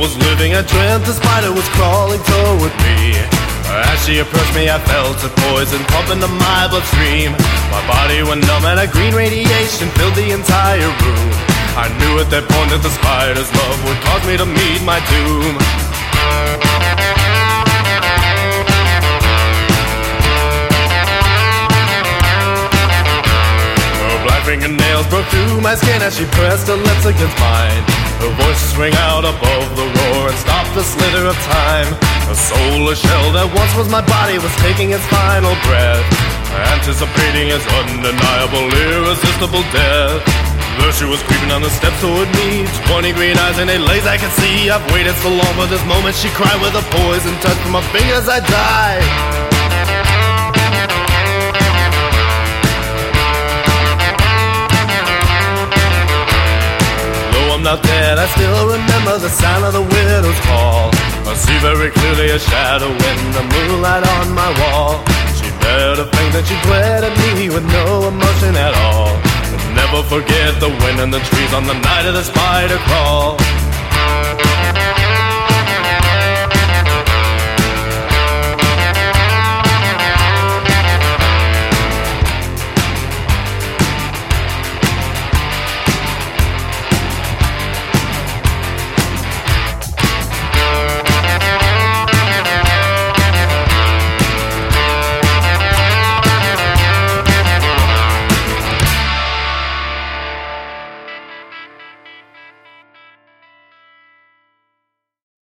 was living, I dreamt the spider was crawling toward me. As she approached me, I felt a poison pump into my bloodstream. My body went numb and a green radiation filled the entire room. I knew at that point that the spider's love would cause me to meet my doom. Her black fingernails broke through my skin as she pressed her lips against mine. Her voice rang out above the roar and stopped the slither of time. A soulless shell that once was my body was taking its final breath, anticipating its undeniable, irresistible death. There she was creeping down the steps toward me, 20 green eyes and a lace I could see. I've waited so long for this moment, she cried with a poison touch from my fingers. I died. Though I'm not dead, I still remember the sound of the widow's call. I see very clearly a shadow in the moonlight on my wall. She bared a finger and she glared at me with no emotion at all. Never forget the wind in the trees on the night of the spider crawl.